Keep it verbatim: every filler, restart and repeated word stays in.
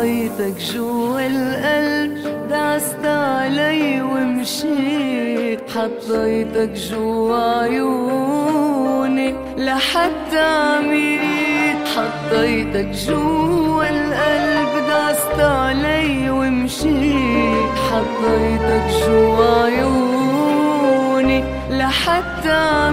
حطيتك جوا القلب، دعست علي ومشيت، حطيتك جوا عيوني لحتى عميت. حطيتك جوا القلب، دعست علي ومشيت، حطيتك جوا عيوني لحتى